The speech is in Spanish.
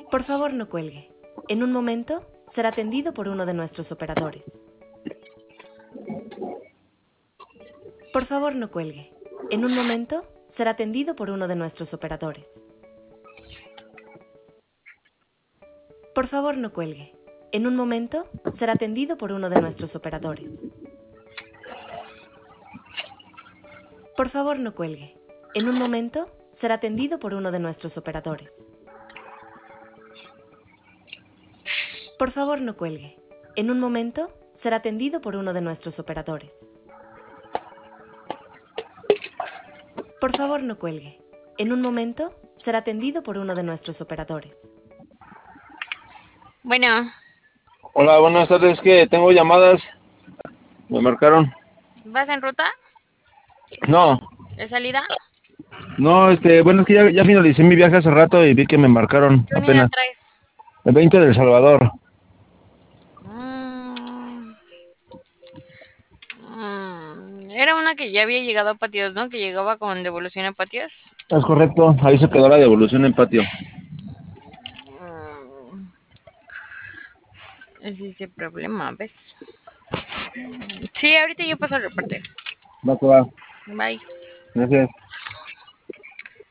Por favor, no cuelgue. En un momento será atendido por uno de nuestros operadores. Por favor, no cuelgue. En un momento será atendido por uno de nuestros operadores. Por favor, no cuelgue. En un momento será atendido por uno de nuestros operadores. Por favor, no cuelgue. En un momento será atendido por uno de nuestros operadores. Por favor, no cuelgue. En un momento será atendido por uno de nuestros operadores. Por favor, no cuelgue. En un momento será atendido por uno de nuestros operadores. Bueno, Hola, buenas tardes. Que tengo llamadas. Me marcaron. ¿vas en ruta No, de salida? no, bueno, es que ya finalicé mi viaje hace rato y vi que me marcaron ¿Qué unidad apenas. traes? El 20 de El Salvador. Mm, Era una que ya había llegado a Patios, ¿no? Que llegaba con devolución a Patios. Es correcto, ahí se quedó la devolución en patio. Mm, Ese es el problema, ¿ves? Sí, ahorita yo paso al reporte. Va que va. Bye. Gracias.